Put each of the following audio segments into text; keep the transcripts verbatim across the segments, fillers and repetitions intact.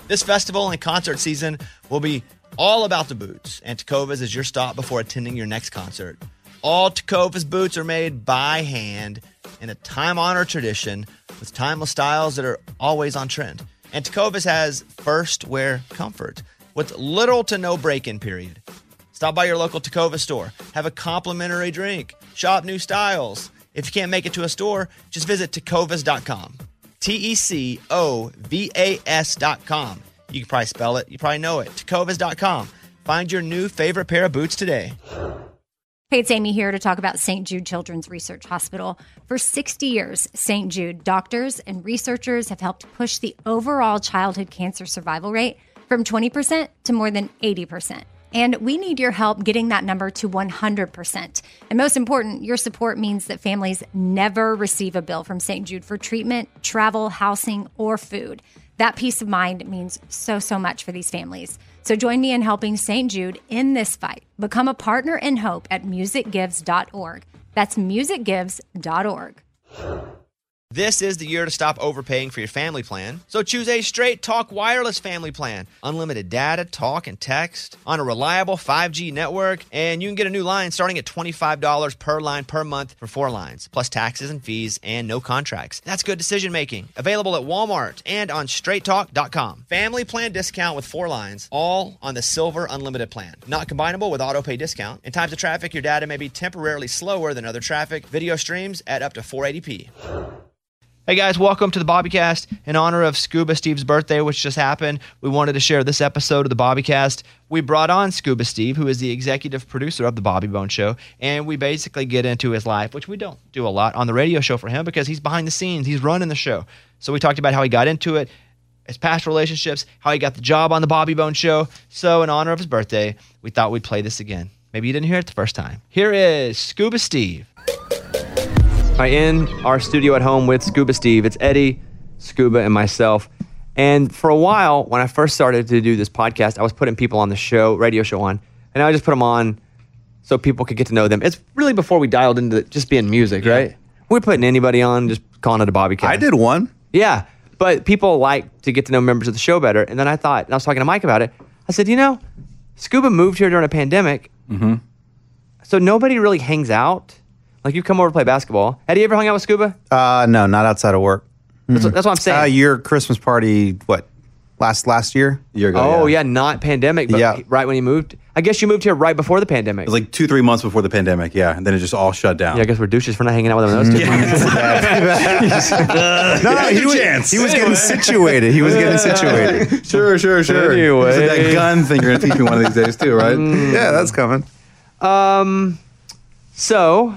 This festival and concert season will be all about the boots, and Tecovas is your stop before attending your next concert. All Tecovas boots are made by hand in a time-honored tradition with timeless styles that are always on trend. And Tecovas has first wear comfort with little to no break-in period. Stop by your local Tecovas store, have a complimentary drink, shop new styles. If you can't make it to a store, just visit tecovas dot com. T E C O V A S dot com. You can probably spell it. You probably know it. tecovas dot com. Find your new favorite pair of boots today. Hey, it's Amy here to talk about Saint Jude Children's Research Hospital. For sixty years, Saint Jude doctors and researchers have helped push the overall childhood cancer survival rate from twenty percent to more than eighty percent. And we need your help getting that number to one hundred percent. And most important, your support means that families never receive a bill from Saint Jude for treatment, travel, housing, or food. That peace of mind means so, so much for these families. So join me in helping Saint Jude in this fight. Become a partner in hope at music gives dot org. That's music gives dot org. This is the year to stop overpaying for your family plan. So choose a Straight Talk wireless family plan. Unlimited data, talk, and text on a reliable five G network. And you can get a new line starting at twenty-five dollars per line per month for four lines, plus taxes and fees and no contracts. That's good decision making. Available at Walmart and on straight talk dot com. Family plan discount with four lines, all on the Silver Unlimited plan. Not combinable with auto pay discount. In times of traffic, your data may be temporarily slower than other traffic. Video streams at up to four eighty p. Hey guys, welcome to the Bobbycast. In honor of Scuba Steve's birthday, which just happened, we wanted to share this episode of the Bobbycast. We brought on Scuba Steve, who is the executive producer of the Bobby Bone Show, and we basically get into his life, which we don't do a lot on the radio show for him because he's behind the scenes, he's running the show. So we talked about how he got into it, his past relationships, how he got the job on the Bobby Bone Show. So in honor of his birthday, we thought we'd play this again. Maybe you didn't hear it the first time. Here is Scuba Steve. In our studio at home with Scuba Steve. It's Eddie, Scuba, and myself. And for a while, when I first started to do this podcast, I was putting people on the show, radio show on, and I just put them on so people could get to know them. It's really before we dialed into just being music, yeah. Right? We're putting anybody on, just calling it a Bobbycast. I did one. Yeah, but people like to get to know members of the show better. And then I thought, and I was talking to Mike about it, I said, you know, Scuba moved here during a pandemic, mm-hmm. so nobody really hangs out. Like, you come over to play basketball. Had you ever hung out with Scuba? Uh, no, not outside of work. That's, what, that's what I'm saying. Uh, your Christmas party, what, last last year? A year ago, Oh, yeah. yeah, not pandemic, but Yeah. right when you moved. I guess you moved here right before the pandemic. It was like two, three months before the pandemic, yeah. And then it just all shut down. Yeah, I guess we're douches for not hanging out with them those two months. No, no, he was, chance. he was getting situated. He was getting situated. Sure, sure, sure. Anyway. So that gun thing you're going to teach me one of these days too, right? Yeah, that's coming. Um, so,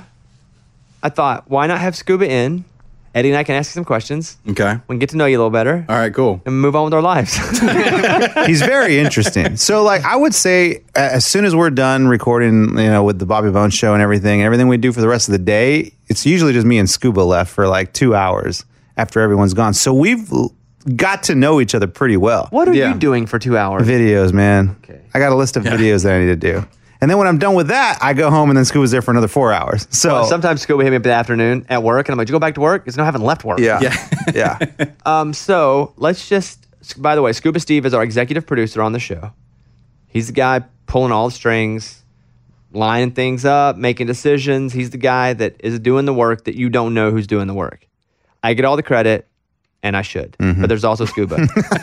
I thought, why not have Scuba in? Eddie and I can ask you some questions. Okay. We can get to know you a little better. All right, cool. And move on with our lives. He's very interesting. So, like, I would say as soon as we're done recording, you know, with the Bobby Bone Show and everything, and everything we do for the rest of the day, it's usually just me and Scuba left for like two hours after everyone's gone. So we've got to know each other pretty well. What are Yeah. you doing for two hours? Videos, man. Okay. I got a list of Yeah. videos that I need to do. And then when I'm done with that, I go home and then Scuba's there for another four hours. So Well, sometimes Scuba hit me up in the afternoon at work, and I'm like, "Did you go back to work?" Because no, I haven't left work. yeah, Yeah. yeah. Um, so let's just, by the way, Scuba Steve is our executive producer on the show. He's the guy pulling all the strings, lining things up, making decisions. He's the guy that is doing the work that you don't know who's doing the work. I get all the credit, and I should, but there's also Scuba.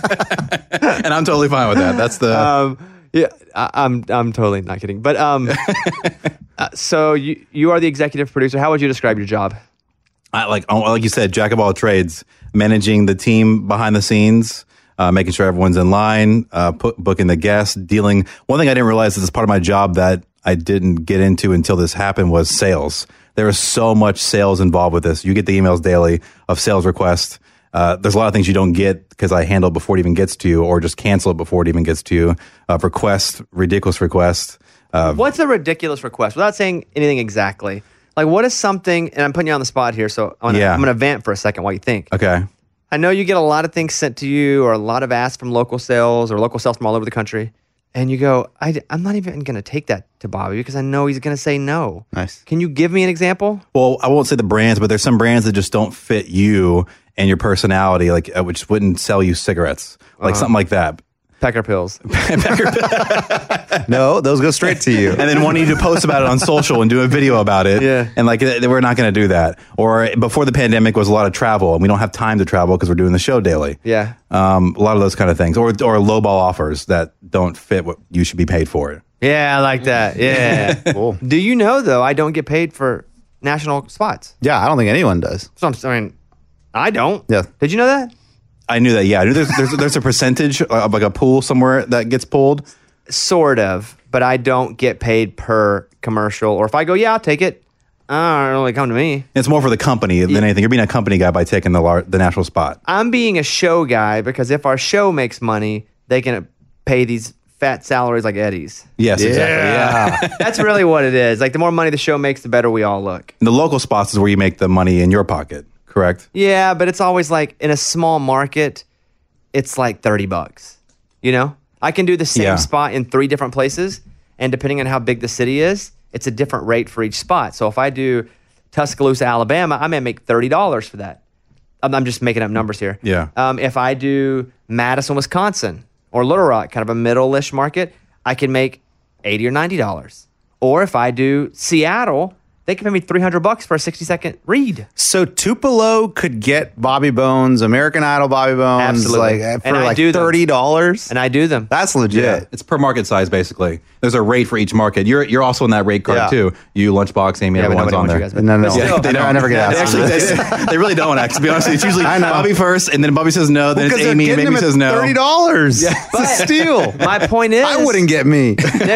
And I'm totally fine with that. That's the... um, yeah, I, I'm I'm totally not kidding. But um, uh, so you you are the executive producer. How would you describe your job? I, like oh, like you said, jack of all trades, managing the team behind the scenes, uh, making sure everyone's in line, uh, put, booking the guests, dealing. One thing I didn't realize is part of my job that I didn't get into until this happened was sales. There is so much sales involved with this. You get the emails daily of sales requests. Uh, there's a lot of things you don't get because I handle it before it even gets to you, or just cancel it before it even gets to you. Uh, requests, ridiculous requests. Uh, What's a ridiculous request? Without saying anything exactly, like what is something? And I'm putting you on the spot here, so I'm gonna, Yeah. I'm gonna vent for a second while you think. okay. I know you get a lot of things sent to you, or a lot of asks from local sales, or local sales from all over the country. and you go, I, I'm not even going to take that to Bobby because I know he's going to say no. Nice. Can you give me an example? Well, I won't say the brands, but there's some brands that just don't fit you and your personality, like uh, which wouldn't sell you cigarettes, like Uh-huh. something like that. Pecker pills. No, those go straight to you. And then wanting you to post about it on social and do a video about it. Yeah. And like, th- we're not going to do that. Or before the pandemic was a lot of travel, and we don't have time to travel because we're doing the show daily. Yeah. Um, a lot of those kind of things. Or, or lowball offers that don't fit what you should be paid for. Yeah, I like that. Yeah. Cool. Do you know, though, I don't get paid for national spots? Yeah, I don't think anyone does. So I'm, I mean, I don't. Yeah. Did you know that? I knew that. Yeah. I knew there's, there's, there's a percentage of like a pool somewhere that gets pulled. Sort of, but I don't get paid per commercial. Or if I go, yeah, I'll take it. Uh, it don't really come to me. It's more for the company than anything. You're being a company guy by taking the lar- the national spot. I'm being a show guy because if our show makes money, they can pay these fat salaries like Eddie's. Yes, exactly. Yeah. That's really what it is. Like the more money the show makes, the better we all look. And the local spots is where you make the money in your pocket, correct? Yeah, but it's always like in a small market, it's like thirty bucks. You know? I can do the same Yeah. spot in three different places, and depending on how big the city is, it's a different rate for each spot. So if I do Tuscaloosa, Alabama, I may make thirty dollars for that. I'm, I'm just making up numbers here. Yeah. Um, if I do Madison, Wisconsin, or Little Rock, kind of a middle-ish market, I can make eighty or ninety dollars. Or if I do Seattle, they can pay me three hundred bucks for a sixty second read. So Tupelo could get Bobby Bones, American Idol Bobby Bones, Absolutely. like for And I like do them. thirty dollars. And I do them. That's legit. It's per market size, basically. There's a rate for each market. You're you're also in that rate card, Yeah. too. You, Lunchbox, Amy, Yeah, but everyone's nobody on wants there. you guys, but- No, no, but no. still, They, I never get They asked. actually, they, they really don't, actually. To be honest with you, it's usually I know. Bobby first, and then Bobby says no, then it's Because they're Amy, and getting Amy them at says no. thirty dollars. Yeah. It's a steal. My point is, I wouldn't get me.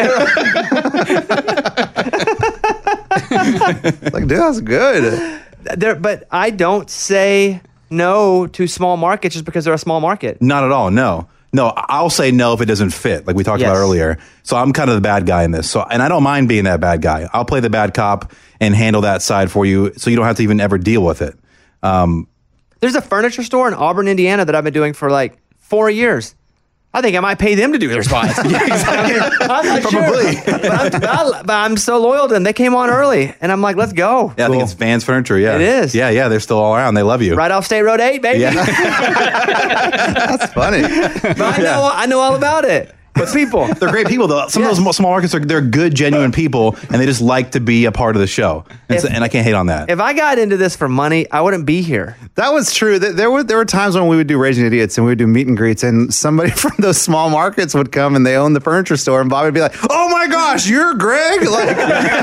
Like, dude, that's good. there, but I don't say no to small markets just because they're a small market. Not at all, no. No, I'll say no if it doesn't fit, like we talked Yes. about earlier. So I'm kind of the bad guy in this. So, and I don't mind being that bad guy. I'll play the bad cop and handle that side for you, so you don't have to even ever deal with it. Um, There's a furniture store in Auburn, Indiana that I've been doing for like four years. I think I might pay them to do their spots. Yeah, exactly. I'm not Probably. sure. But I'm, but I- but I'm so loyal to them. They came on early, and I'm like, let's go. yeah, I think it's Vans Furniture. Yeah, It is. Yeah, yeah, they're still all around. They love you. Right off State Road eight, baby. Yeah. That's funny. But I know, I know all about it. But people, They're great people, though. Some Yes. of those small markets are they're good, genuine people, and they just like to be a part of the show. And, so, If- and I can't hate on that. if I got into this for money, I wouldn't be here. That was true. Th- There were there were times when we would do Raging Idiots and we would do meet and greets, and somebody from those small markets would come and they own the furniture store, and Bobby would be like, "Oh my gosh, you're Greg!" Like,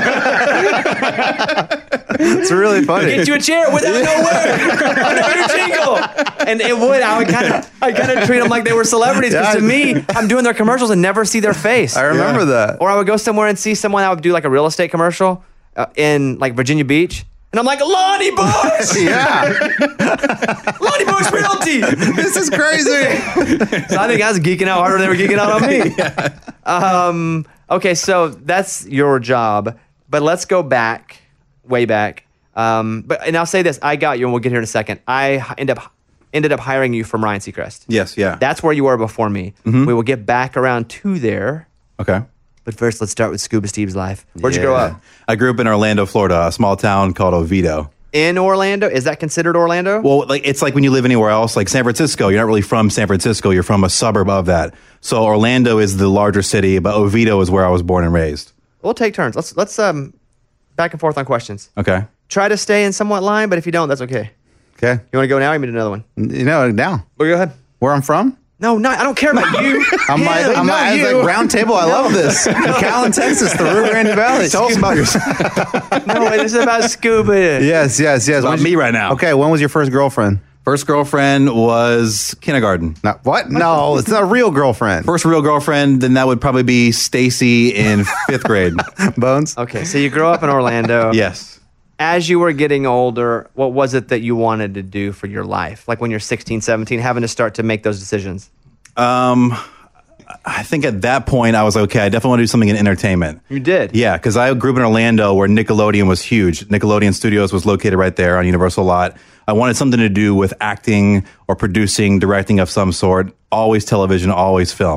it's really funny. Get you a chair without no word. Under your jingle. And it would. I would kind of, I kind of treat them like they were celebrities. Because Yeah. to me, I'm doing their commercials and never see their face. I remember that. Or I would go somewhere and see someone. I would do like a real estate commercial uh, in like Virginia Beach, and I'm like, Lonnie Bush, Yeah, Lonnie Bush Realty. this is crazy. So I think I was geeking out harder than they were geeking out on me. Um, okay, so that's your job, but let's go back, way back. Um, but and I'll say this: I got you, and we'll get here in a second. I h- end up ended up hiring you from Ryan Seacrest. Yes, yeah. That's where you were before me. Mm-hmm. We will get back around to there, okay. but first, let's start with Scuba Steve's life. Where'd you grow Yeah. up? I grew up in Orlando, Florida, a small town called Oviedo. In Orlando? Is that considered Orlando? Well, like it's like when you live anywhere else, like San Francisco, you're not really from San Francisco, you're from a suburb of that. So Orlando is the larger city, but Oviedo is where I was born and raised. We'll take turns. Let's let's um back and forth on questions. Okay. Try to stay in somewhat line, but if you don't, that's okay. Okay, You want to go now? Or you want me to do another one? you know now Well, go ahead. where I'm from. No, no, I don't care about you. I'm like, Him. I'm No, like, I was you. like round table. I love this. McAllen, Texas, the Rio Grande Valley. Tell us about yourself. No, this is about scuba. Yes, yes, yes. About When's me your- right now. Okay, when was your first girlfriend? First girlfriend was kindergarten. Not what? No, it's not a real girlfriend. First real girlfriend, then that would probably be Stacy in fifth grade. Bones. Okay, so you grew up in Orlando. Yes. As you were getting older, what was it that you wanted to do for your life? Like when you're sixteen, seventeen, having to start to make those decisions. Um, I think at that point I was like, okay, I definitely want to do something in entertainment. You did? Yeah, because I grew up in Orlando where Nickelodeon was huge. Nickelodeon Studios was located right there on Universal Lot. I wanted something to do with acting or producing, directing of some sort. Always television, always film.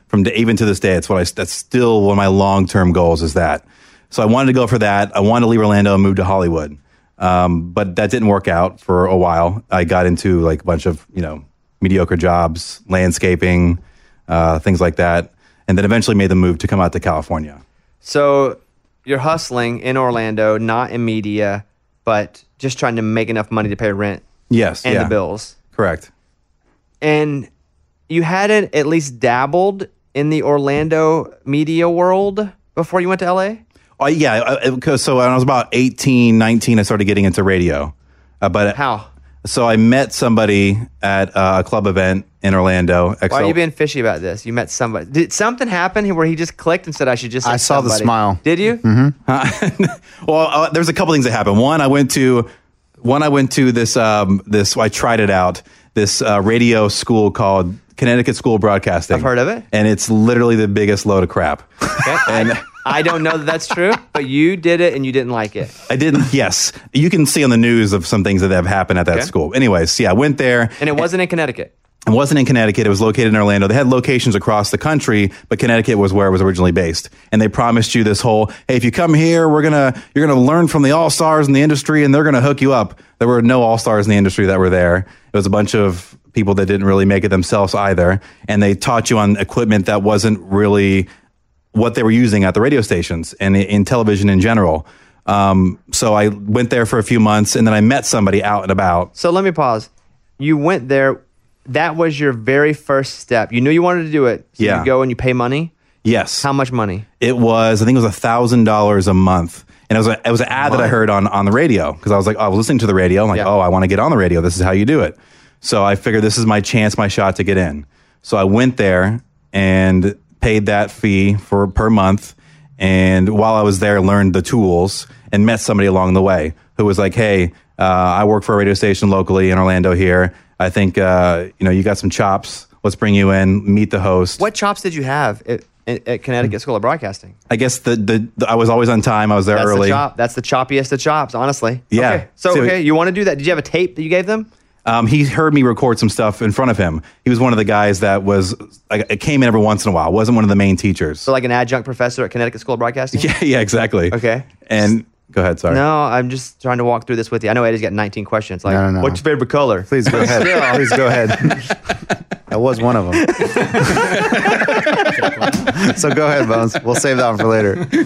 from the, even to this day, it's what I, that's still one of my long-term goals is that. So I wanted to go for that. I wanted to leave Orlando and move to Hollywood. Um, but that didn't work out for a while. I got into like a bunch of, you know, mediocre jobs, landscaping, uh, things like that. And then eventually made the move to come out to California. So you're hustling in Orlando, not in media, but just trying to make enough money to pay rent Yes. and yeah. the bills. Correct. And you hadn't at least dabbled in the Orlando media world before you went to L A? Oh, yeah. I, I, so when I was about eighteen, nineteen, I started getting into radio. Uh, but How? So I met somebody at uh, a club event in Orlando. X L- Why are you being fishy about this? You met somebody. Did something happen where he just clicked and said, I should just say I saw the somebody? smile. Did you? Mm-hmm. well, uh, there's a couple things that happened. One, I went to one. I went to this. Um, this I tried it out. This uh, radio school called Connecticut School of Broadcasting. I've heard of it. And it's literally the biggest load of crap. Okay. And I, I don't know that that's true, but you did it and you didn't like it. I didn't. Yes, you can see on the news of some things that have happened at that Okay. school. Anyways, yeah, I went there. And it wasn't in Connecticut. It wasn't in Connecticut. It was located in Orlando. They had locations across the country, but Connecticut was where it was originally based. And they promised you this whole, hey, if you come here, we're gonna you're gonna learn from the all-stars in the industry, and they're gonna hook you up. There were no all-stars in the industry that were there. It was a bunch of people that didn't really make it themselves either, and they taught you on equipment that wasn't really what they were using at the radio stations and in television in general. Um, so I went there for a few months, and then I met somebody out and about. So let me pause. You went there. That was your very first step. You knew you wanted to do it. So Yeah. you go and you pay money. Yes. How much money? It was, I think it was a thousand dollars a month. And it was a, it was an ad that I heard on, on the radio because I was like, oh, I was listening to the radio. I'm like, Yeah. oh, I want to get on the radio. This is how you do it. So I figured this is my chance, my shot to get in. So I went there and paid that fee for per month. And while I was there, learned the tools and met somebody along the way who was like, hey, uh, I work for a radio station locally in Orlando here. I think, uh, you know, you got some chops. Let's bring you in, meet the host. What chops did you have at, at, at Connecticut School of Broadcasting? I guess the, the, the I was always on time. I was there That's early. the chop. That's the choppiest of chops, honestly. Yeah. Okay. So, So- okay, you want to do that? Did you have a tape that you gave them? Um, he heard me record some stuff in front of him. He was one of the guys that was, like, it came in every once in a while. Wasn't one of the main teachers. So like an adjunct professor at Connecticut School of Broadcasting? yeah, yeah, exactly. Okay. And go ahead, sorry. No, I'm just trying to walk through this with you. I know Eddie's got nineteen questions. Like, No, no, no. what's your favorite color? Please go ahead. Please go ahead. That was one of them. So go ahead, Bones. We'll save that one for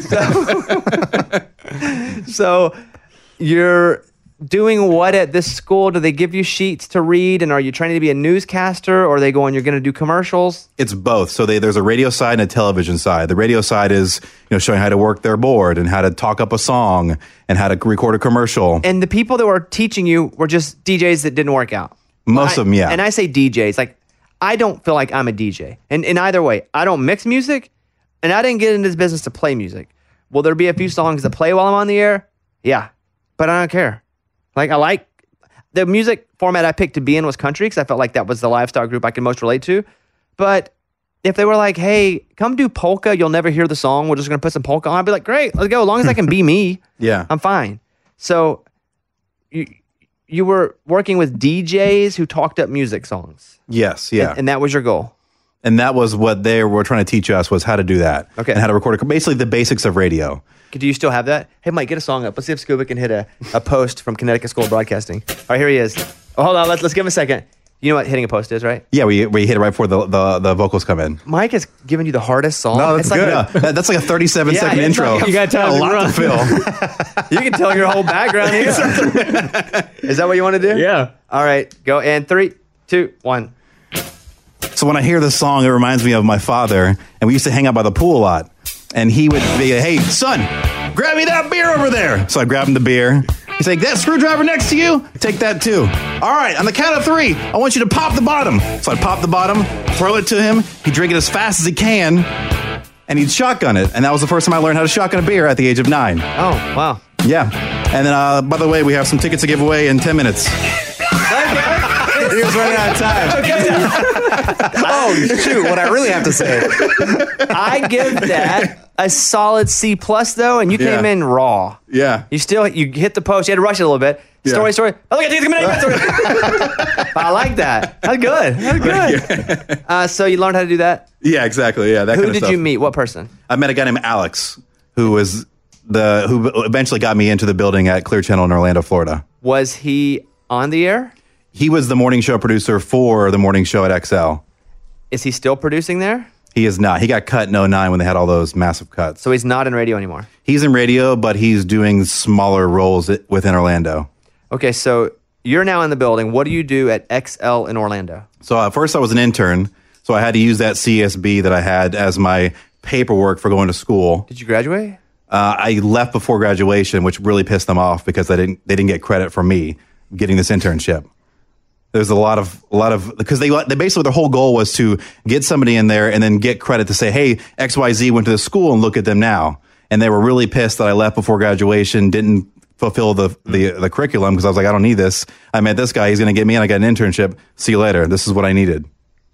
later. So you're doing what at this school? Do they give you sheets to read? And are you training to be a newscaster? Or are they going, you're going to do commercials? It's both. So they, there's a radio side and a television side. The radio side is, you know, showing how to work their board and how to talk up a song and how to record a commercial. And the people that were teaching you were just D Js that didn't work out. Most I- of them, yeah. And I say D Js, like, I don't feel like I'm a D J. And in either way, I don't mix music, and I didn't get into this business to play music. Will there be a few songs that play while I'm on the air? Yeah. But I don't care. Like, I like the music format I picked to be in was country because I felt like that was the lifestyle group I could most relate to. But if they were like, hey, come do polka, you'll never hear the song. We're just going to put some polka on. I'd be like, great, let's go. As long as I can be me, Yeah. I'm fine. So you you were working with D Js who talked up music songs. Yes, yeah. And, and that was your goal. And that was what they were trying to teach us was how to do that. Okay. And how to record, a, basically the basics of radio. Do you still have that? Hey, Mike, get a song up. Let's see if Scuba can hit a, a post from Connecticut School of Broadcasting. All right, here he is. Oh, hold on. Let's, let's give him a second. You know what hitting a post is, right? Yeah, we we hit it right before the, the, the vocals come in. Mike has given you the hardest song. No, that's It's like- good. Yeah, that- that's like a thirty-seven Yeah, second it's intro. like a- You got time a to lot run. to fill. You can tell your whole background here. Is that what you want to do? Yeah. All right, go. And three, two, one. So when I hear this song, it reminds me of my father, and we used to hang out by the pool a lot. And he would be, hey, son, grab me that beer over there. So I grabbed him the beer. He's like, that screwdriver next to you? Take that too. All right, on the count of three, I want you to pop the bottom. So I'd pop the bottom, throw it to him. He'd drink it as fast as he can, and he'd shotgun it. And that was the first time I learned how to shotgun a beer at the age of nine. Oh, wow. Yeah. And then, uh, by the way, we have some tickets to give away in ten minutes. He was running out of time. Oh, shoot. What I really have to say. I give that a solid C plus though, and you came Yeah. in raw. Yeah. You still you hit the post. You had to rush it a little bit. Yeah. Story, story. Oh, look at these story. I like that. That's good. That's good. Uh, so you learned how to do that? Yeah, exactly. Yeah, that Who kind of did stuff. you meet? What person? I met a guy named Alex, who was the who eventually got me into the building at Clear Channel in Orlando, Florida. Was he on the air? He was the morning show producer for the morning show at X L. Is he still producing there? He is not. He got cut in oh nine when they had all those massive cuts. So he's not in radio anymore. He's in radio, but he's doing smaller roles i- within Orlando. Okay, so you're now in the building. What do you do at X L in Orlando? So at first I was an intern, so I had to use that C S B that I had as my paperwork for going to school. Did you graduate? Uh, I left before graduation, which really pissed them off because I didn't they didn't get credit for me getting this internship. There's a lot of a lot of because they they basically their whole goal was to get somebody in there and then get credit to say, hey, X Y Z went to the school and look at them now. And they were really pissed that I left before graduation, didn't fulfill the the, the curriculum because I was like, I don't need this. I met this guy, he's going to get me in. I got an internship. See you later. This is what I needed.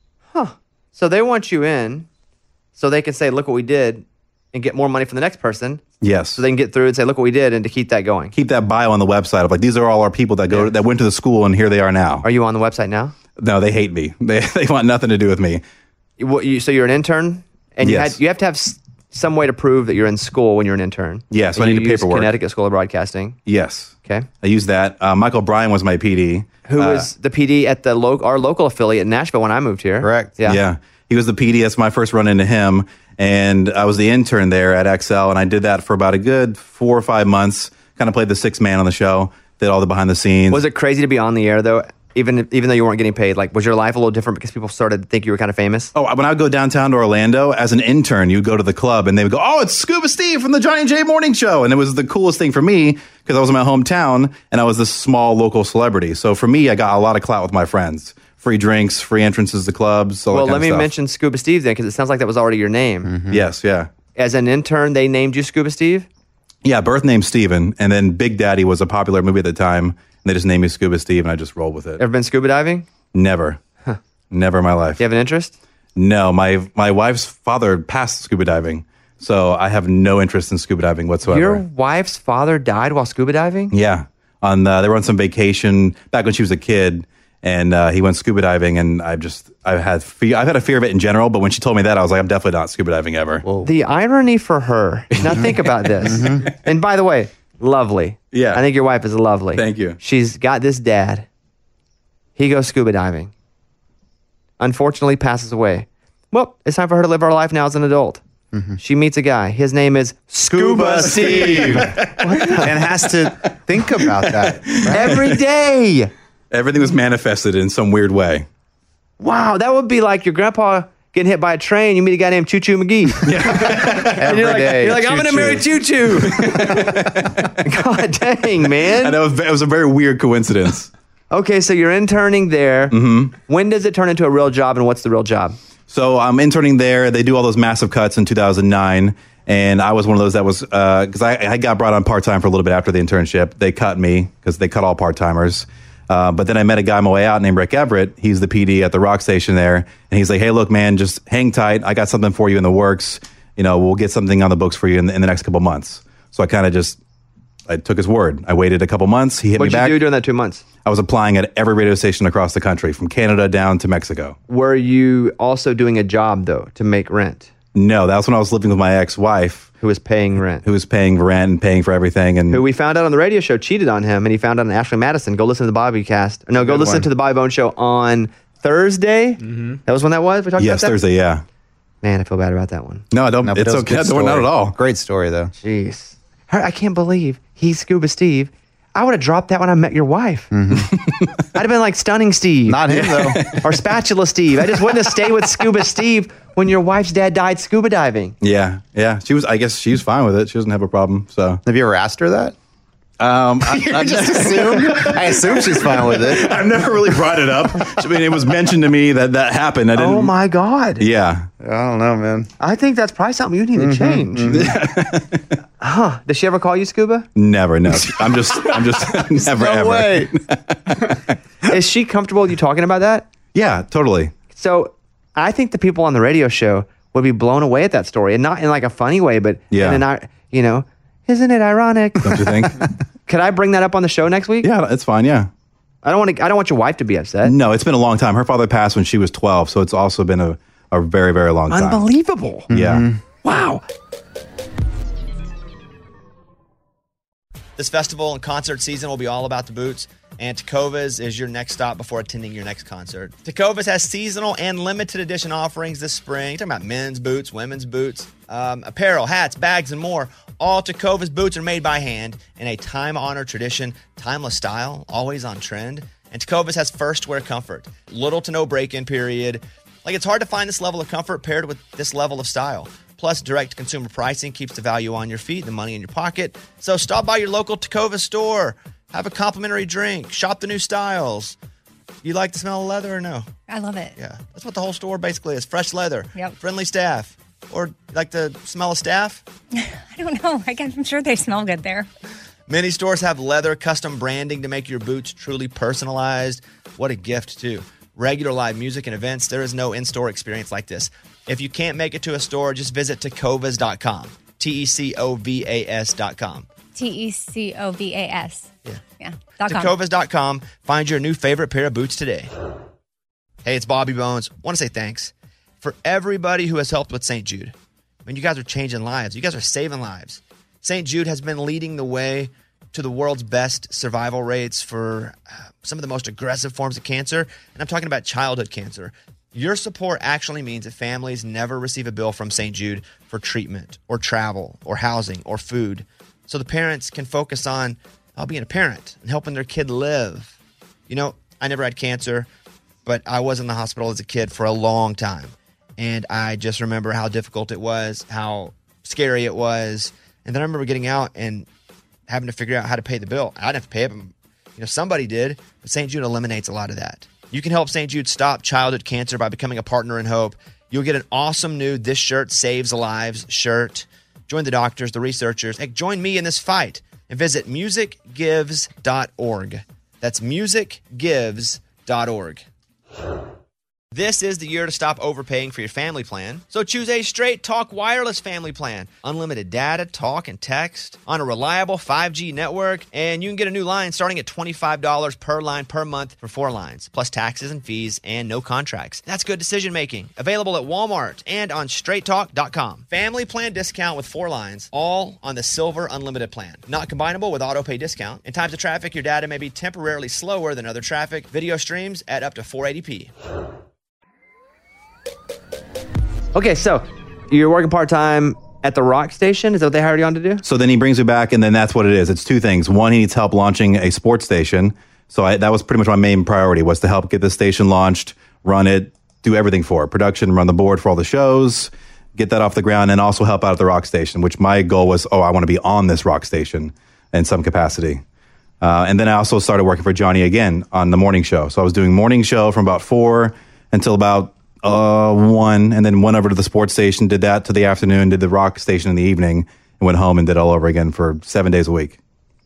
So they want you in so they can say, look what we did and get more money from the next person. Yes. So they can get through and say, look what we did and to keep that going. Keep that bio on the website of like, these are all our people that go Yeah. that went to the school and here they are now. Are you on the website now? No, they hate me. They they want nothing to do with me. You- What, you, so you're an intern? And you, Yes. had, you have to have s- some way to prove that you're in school when you're an intern. Yeah, so And I you need a use paperwork. Connecticut School of Broadcasting. Yes. Okay. I used that. Uh, Michael Bryan was my P D. Who Uh, was the P D at the lo- our local affiliate in Nashville when I moved here? Correct. Yeah. Yeah. He was the P D. That's my first run into him. And I was the intern there at X L. And I did that for about a good four or five months. Kind of played the sixth man on the show. Did all the behind the scenes. Was it crazy to be on the air though? Even even though you weren't getting paid, like was your life a little different because people started to think you were kind of famous? Oh, when I would go downtown to Orlando as an intern, you'd go to the club and they would go, oh, it's Scuba Steve from the Johnny J Morning Show. And it was the coolest thing for me because I was in my hometown and I was this small local celebrity. So for me, I got a lot of clout with my friends. Free drinks, free entrances to clubs. All Well, that kind let of me stuff. mention Scuba Steve then because it sounds like that was already your name. Yes, yeah. As an intern, they named you Scuba Steve? Yeah, birth name Steven. And then Big Daddy was a popular movie at the time. And they just named me Scuba Steve and I just rolled with it. Ever been scuba diving? Never. Never in my life. Do you have an interest? No, my my wife's father passed scuba diving. So I have no interest in scuba diving whatsoever. Your wife's father died while scuba diving? Yeah. On uh, they were on some vacation back when she was a kid, and uh, he went scuba diving, and I just I've had fe- I've had a fear of it in general. But when she told me that, I was like, I'm definitely not scuba diving ever. The irony for her. Now think about this. And by the way, lovely. Yeah. I think your wife is lovely. Thank you. She's got this dad. He goes scuba diving. Unfortunately, passes away. Well, it's time for her to live her life now as an adult. She meets a guy. His name is Scuba Steve. and has to think about that. Every day. Everything was manifested in some weird way. Wow, that would be like your grandpa getting hit by a train. You meet a guy named Choo Choo McGee. Every You're like, day, you're like I'm going to marry Choo Choo. God dang, And man. it was, it was a very weird coincidence. Okay, so you're interning there. Mm-hmm. When does it turn into a real job, and what's the real job? So I'm interning there. They do all those massive cuts in two thousand nine. And I was one of those that was, because I, I got brought on part-time for a little bit after the internship. They cut me because they cut all part-timers. Uh, but then I met a guy on my way out named Rick Everett. He's the P D at the rock station there. And he's like, hey, look, man, just hang tight. I got something for you in the works. You know, we'll get something on the books for you in the, in the next couple months. So I kind of just, I took his word. I waited a couple months. He hit What'd me you back. do during that two months? I was applying at every radio station across the country, from Canada down to Mexico. Were you also doing a job, though, to make rent? No, that was when I was living with my ex-wife, Who was paying rent? who was paying for rent and paying for everything. And Who we found out on the radio show cheated on him, and he found out on Ashley Madison. Go listen to the Bobby cast. No, go Good listen one. to the Bobby Bone show on Thursday. Mm-hmm. That was when that was? We talked yes, about that? Thursday, yeah. Man, I feel bad about that one. No, I don't. No, but it's it was a okay. good Don't- Not story. at all. Great story, though. Jeez. Her- I can't believe he's Scuba Steve. I would have dropped that when I met your wife. I'd have been like Stunning Steve. Not him, though. Or Spatula Steve. I just wouldn't have stayed with Scuba Steve when your wife's dad died scuba diving. Yeah, yeah. She was. I guess she was fine with it. She doesn't have a problem. So, Have you ever asked her that? um, I, I Just assume. I assume she's fine with it. I've never really brought it up. I mean, it was mentioned to me that that happened. I didn't. Oh my God. Yeah. I don't know, man. I think that's probably something you need to change. Huh. Does she ever call you Scuba? Never. No. I'm just. I'm just. Never. No ever. way. Is she comfortable with you talking about that? Yeah. Totally. So I think the people on the radio show would be blown away at that story, and not in like a funny way, but Yeah. in an, ir- you know, isn't it ironic? Don't you think? Could I bring that up on the show next week? Yeah, it's fine. Yeah. I don't want to. I don't want your wife to be upset. No, it's been a long time. Her father passed when she was twelve, so it's also been a, a very, very long time. Unbelievable. Yeah. Mm-hmm. Wow. This festival and concert season will be all about the boots, and Tecovas is your next stop before attending your next concert. Tecovas has seasonal and limited edition offerings this spring. You're talking about men's boots, women's boots, um, apparel, hats, bags, and more. All Tecovas boots are made by hand in a time-honored tradition, timeless style, always on trend. And Tecovas has first wear comfort, little to no break-in period. Like, it's hard to find this level of comfort paired with this level of style. Plus, direct consumer pricing keeps the value on your feet, the money in your pocket. So stop by your local Tecovas store. Have a complimentary drink. Shop the new styles. You like the smell of leather or no? I love it. Yeah. That's what the whole store basically is. Fresh leather. Yep. Friendly staff. Or like the smell of staff? I don't know. I guess I'm sure they smell good there. Many stores have leather custom branding to make your boots truly personalized. What a gift, too. Regular live music and events. There is no in-store experience like this. If you can't make it to a store, just visit tecovas dot com. T E C O V A S dot com. T E C O V A S. Yeah. Yeah. Dot com. tecovas dot com. Find your new favorite pair of boots today. Hey, it's Bobby Bones. Want to say thanks for everybody who has helped with Saint Jude. I mean, you guys are changing lives. You guys are saving lives. Saint Jude has been leading the way to the world's best survival rates for uh, some of the most aggressive forms of cancer. And I'm talking about childhood cancer. Your support actually means that families never receive a bill from Saint Jude for treatment or travel or housing or food. So the parents can focus on uh, being a parent and helping their kid live. You know, I never had cancer, but I was in the hospital as a kid for a long time. And I just remember how difficult it was, how scary it was. And then I remember getting out and having to figure out how to pay the bill. I didn't have to pay it, but, you know, somebody did. But Saint Jude eliminates a lot of that. You can help Saint Jude stop childhood cancer by becoming a partner in hope. You'll get an awesome new This Shirt Saves Lives shirt. Join the doctors, the researchers. Hey, join me in this fight and visit music gives dot org. That's music gives dot org. This is the year to stop overpaying for your family plan. So choose a Straight Talk Wireless family plan. Unlimited data, talk, and text on a reliable five G network. And you can get a new line starting at twenty-five dollars per line per month for four lines, plus taxes and fees and no contracts. That's good decision making. Available at Walmart and on straight talk dot com. Family plan discount with four lines, all on the Silver Unlimited plan. Not combinable with auto pay discount. In times of traffic, your data may be temporarily slower than other traffic. Video streams at up to four eighty p. Okay, so you're working part-time at the rock station? Is that what they hired you on to do? So then he brings me back, and then that's what it is. It's two things. One, he needs help launching a sports station. So I, that was pretty much my main priority, was to help get the station launched, run it, do everything for it. Production, run the board for all the shows, get that off the ground, and also help out at the rock station, which my goal was, oh, I want to be on this rock station in some capacity. Uh, and then I also started working for Johnny again on the morning show. So I was doing morning show from about four until about uh, one, and then went over to the sports station, did that to the afternoon, did the rock station in the evening, and went home and did it all over again for seven days a week.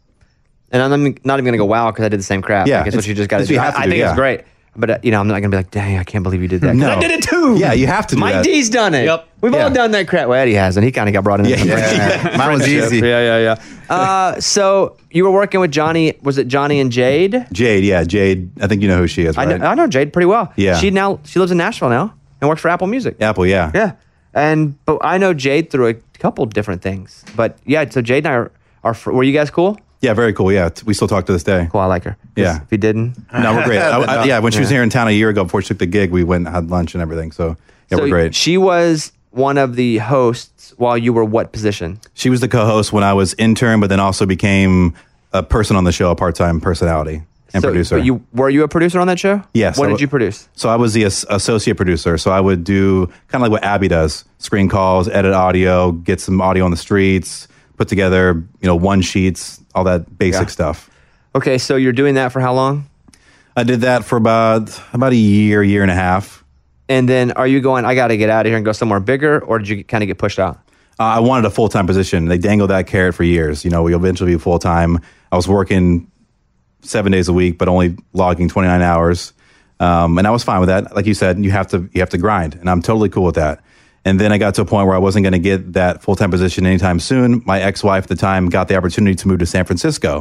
And I'm not even going to go wow because I did the same crap. Yeah, like, it's what you just got to it's do. what you I, have to I do, think yeah. it's great. But, uh, you know, I'm not going to be like, dang, I can't believe you did that. 'Cause No. I did it too. Yeah, you have to do Mike that. D's done it. Yep. We've Yeah. all done that crap. Well, Eddie hasn't. He kind of got brought in. Yeah, the yeah. Mine was easy. Yeah, yeah, yeah. Uh, so you were working with Johnny. Was it Johnny and Jade? Jade, yeah, Jade. I think you know who she is, I right? know, I know Jade pretty well. Yeah. She now she lives in Nashville now and works for Apple Music. Apple, yeah. Yeah. And but I know Jade through a couple different things. But yeah, so Jade and I are, are fr- were you guys cool? Yeah, very cool. Yeah, t- we still talk to this day. Cool, I like her. 'Cause Yeah. If you didn't, No, we're great. I, I, yeah, when she was Yeah. here in town a year ago before she took the gig, we went and had lunch and everything. So yeah, so we're great. She was one of the hosts while you were what position? She was the co-host when I was intern, but then also became a person on the show, a part-time personality and So- producer. But you were you a producer on that show? Yes, What I did w- you produce? So I was the as- associate producer. So I would do kind of like what Abby does: screen calls, edit audio, get some audio on the streets, put together, you know, one sheets, all that basic Yeah. stuff. Okay, so you're doing that for how long? I did that for about about a year, year and a half. And then are you going, I got to get out of here and go somewhere bigger, or did you kind of get pushed out? Uh, I wanted a full-time position. They dangled that carrot for years. You know, we eventually be full-time. I was working seven days a week, but only logging twenty-nine hours. Um, and I was fine with that. Like you said, you have to, you have to grind, and I'm totally cool with that. And then I got to a point where I wasn't going to get that full-time position anytime soon. My ex-wife at the time got the opportunity to move to San Francisco.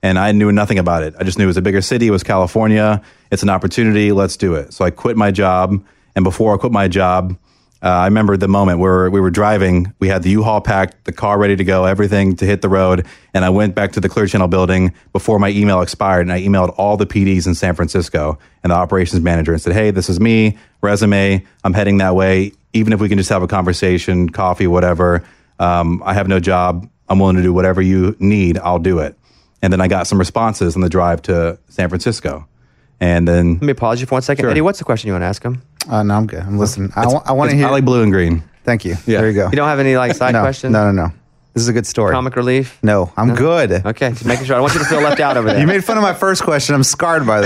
And I knew nothing about it. I just knew it was a bigger city. It was California. It's an opportunity. Let's do it. So I quit my job. And before I quit my job, uh, I remember the moment where we were driving. We had the U-Haul packed, the car ready to go, everything to hit the road. And I went back to the Clear Channel building before my email expired. And I emailed all the P Ds in San Francisco and the operations manager and said, hey, this is me, resume. I'm heading that way. Even if we can just have a conversation, coffee, whatever. Um, I have no job. I'm willing to do whatever you need. I'll do it. And then I got some responses on the drive to San Francisco. And then... Let me pause you for one second. Sure. Eddie, what's the question you want to ask him? Uh, no, I'm good. I'm listening. I, wa- I want to hear. I like blue and green. Thank you. Yeah. There you go. You don't have any like side no, questions? No, no, no. This is a good story. Comic relief? No, I'm good. Okay, just making sure. I don't want you to feel left out over there. You made fun of my first question. I'm scarred by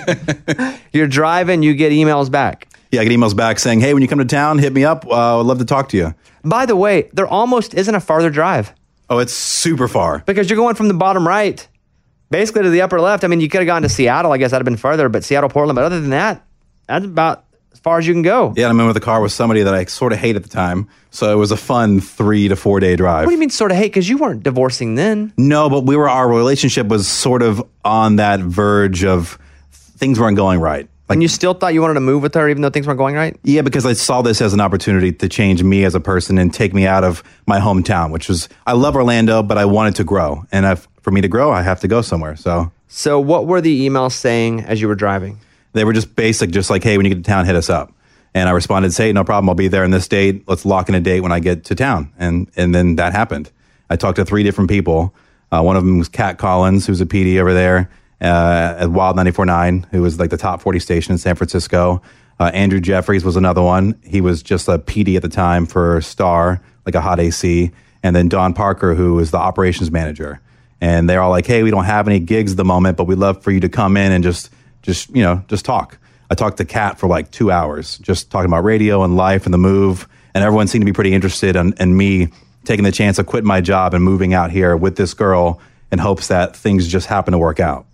that. You're driving, you get emails back. Yeah, I get emails back saying, hey, when you come to town, hit me up. Uh, I'd love to talk to you. By the way, there almost isn't a farther drive Oh, it's super far. because you're going from the bottom right basically to the upper left. I mean, you could have gone to Seattle. I guess that'd have been further, but Seattle, Portland. But other than that, that's about as far as you can go. Yeah, and I'm in with a car with somebody that I sort of hate at the time. So it was a fun three to four day drive. What do you mean sort of hate? Because you weren't divorcing then. No, but we were, our relationship was sort of on that verge of things weren't going right. Like, And you still thought you wanted to move with her even though things weren't going right? yeah, because I saw this as an opportunity to change me as a person and take me out of my hometown, which was, I love Orlando, but I wanted to grow. And if, for me to grow, I have to go somewhere. So So what were the emails saying as you were driving? they were just basic, just like, hey, when you get to town, hit us up. And I responded, say, no problem, I'll be there on this date. Let's lock in a date when I get to town. And and then that happened. I talked to three different people. Uh, one of them was Kat Collins, who's a P D over there uh, at Wild ninety-four point nine, who was like the top forty station in San Francisco. Uh, Andrew Jeffries was another one. He was just a P D at the time for Star, like a hot A C. And then Don Parker, who was the operations manager. And they're all like, hey, we don't have any gigs at the moment, but we'd love for you to come in and just, just you know, just talk. I talked to Kat for like two hours, just talking about radio and life and the move. And everyone seemed to be pretty interested in, in me taking the chance of quitting my job and moving out here with this girl in hopes that things just happen to work out.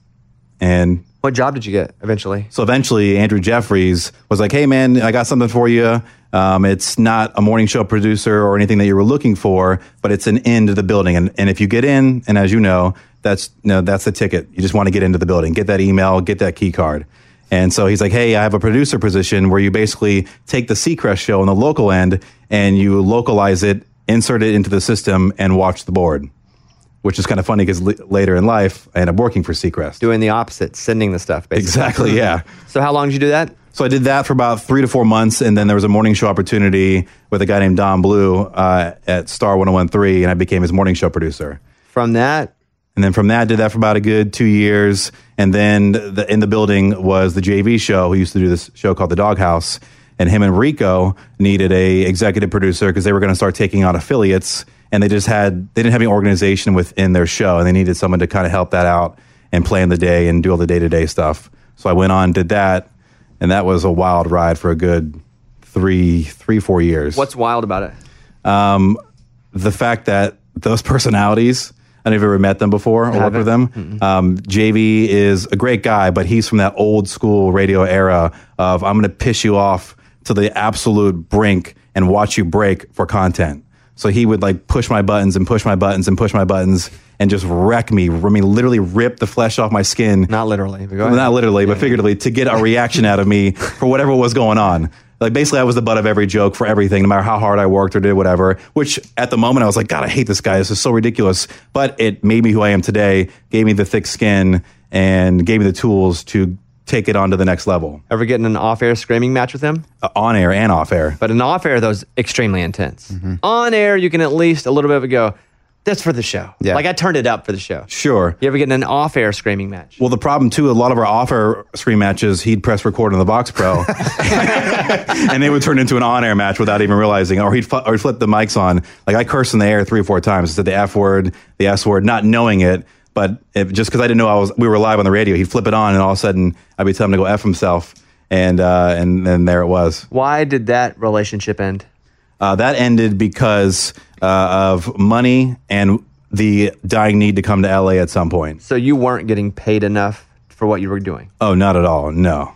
And What job did you get eventually? so eventually Andrew Jeffries was like, hey man, I got something for you. Um, it's not a morning show producer or anything that you were looking for, but it's an end to the building. And, and if you get in, and as you know, that's, you know, that's the ticket. You just want to get into the building, get that email, get that key card. And so he's like, hey, I have a producer position where you basically take the Seacrest show on the local end and you localize it, insert it into the system, and watch the board, which is kind of funny because l- later in life, I ended up working for Seacrest. Doing the opposite, sending the stuff, basically. Exactly, yeah. So how long did you do that? So I did that for about three to four months, and then there was a morning show opportunity with a guy named Don Blue uh, at Star one oh one point three, and I became his morning show producer. From that, And then from that, did that for about a good two years. And then the, in the building was the J V show, who used to do this show called The Doghouse. And him and Rico needed a executive producer because they were going to start taking on affiliates. And they just had, they didn't have any organization within their show. And they needed someone to kind of help that out and plan the day and do all the day-to-day stuff. So I went on, did that. And that was a wild ride for a good three, three, four years. what's wild about it? Um, the fact that those personalities, I never met them before or worked with them. Um, J V is a great guy, but he's from that old school radio era of I'm going to piss you off to the absolute brink and watch you break for content. So he would like push my buttons and push my buttons and push my buttons and just wreck me. I mean, literally rip the flesh off my skin. Not literally. But go Well, ahead. not literally, but figuratively, to get a reaction out of me for whatever was going on. Like, basically, I was the butt of every joke for everything, no matter how hard I worked or did whatever, which at the moment I was like, God, I hate this guy. This is so ridiculous. But it made me who I am today, gave me the thick skin, and gave me the tools to take it on to the next level, Ever get in an off-air screaming match with him? uh, on air and off air. But an off-air, those extremely intense. On air, you can at least a little bit of it go, that's for the show. Yeah. Like I turned it up for the show. Sure. You ever get in an off-air screaming match? Well, the problem too, a lot of our off-air screen matches, he'd press record on the Box Pro, and they would turn into an on-air match without even realizing, or he'd, fl- or he'd flip the mics on. Like I cursed in the air three or four times, said the F word, the S word, not knowing it, but it, just because I didn't know I was, we were live on the radio, he'd flip it on, and all of a sudden I'd be telling him to go F himself, and uh, and then there it was. Why did that relationship end? Uh, that ended because uh, of money and the dying need to come to L A at some point. So you weren't getting paid enough for what you were doing. Oh, not at all. No.